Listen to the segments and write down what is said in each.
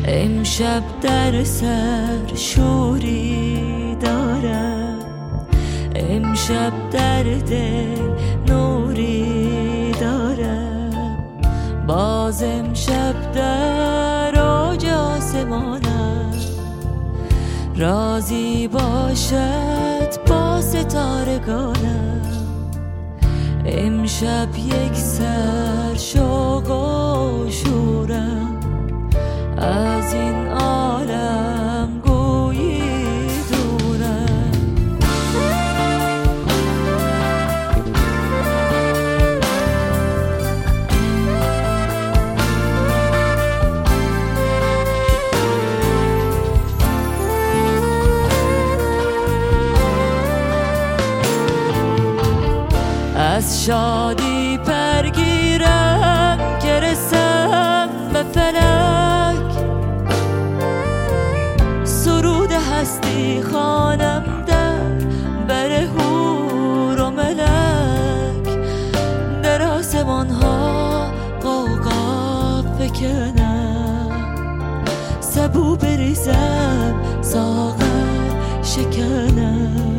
امشب در سر شوری دارم، امشب در دل نوری دارم. باز امشب در اوج آسمانم رازی باشد با ستارگانم. امشب یک سر شوق و شورم، از این عالم گویی دورم. از شادی پرگیرم که رسم به فلک، سرود هستی خوانم در بر حور و ملک. در آسمان ها غوغا فکنم، سبو بریزم ساغر شکنم.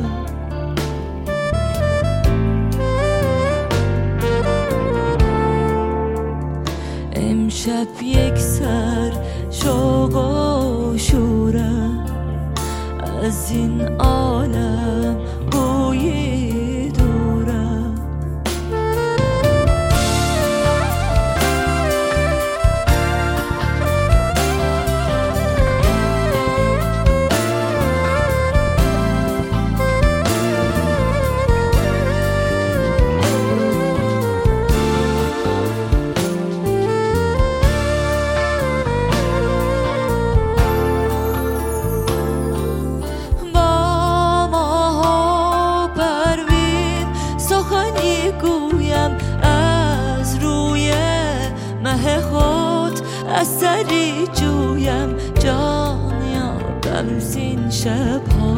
امشب یک سر شوق و شورم، از این عالم گویی دورم. گویم از روی مه خود، اثری جویم جان یابم زین شبها،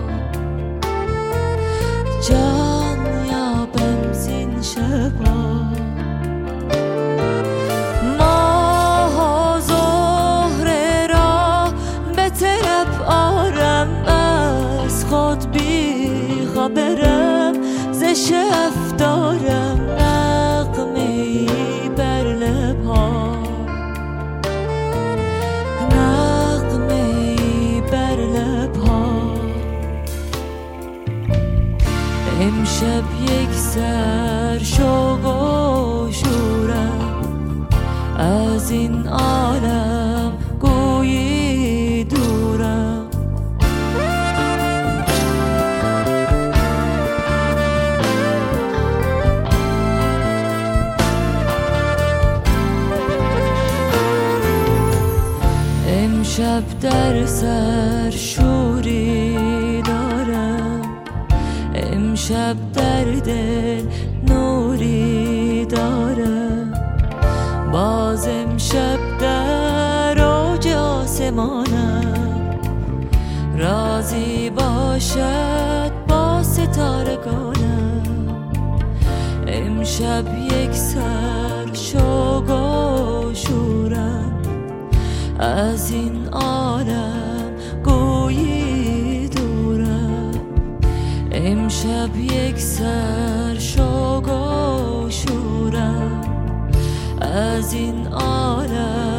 جان یابم زین شبها. ماه و زهره را به طرف آرم، از خود بی خبرم، ز شف دارم نغمه‌ای بر لب‌ها، نغمه‌ای بر لب‌ها. امشب یک سر شوق و شورم، از این عالم گویی دورم. امشب در سر شوری دارم، امشب در دل نوری دارم. باز امشب در اوج آسمانم رازی باشد با ستارگانم. امشب یک سر شوق و شورم، از این عالم گویی دورم. امشب یک سر شوق و شورم، از این عالم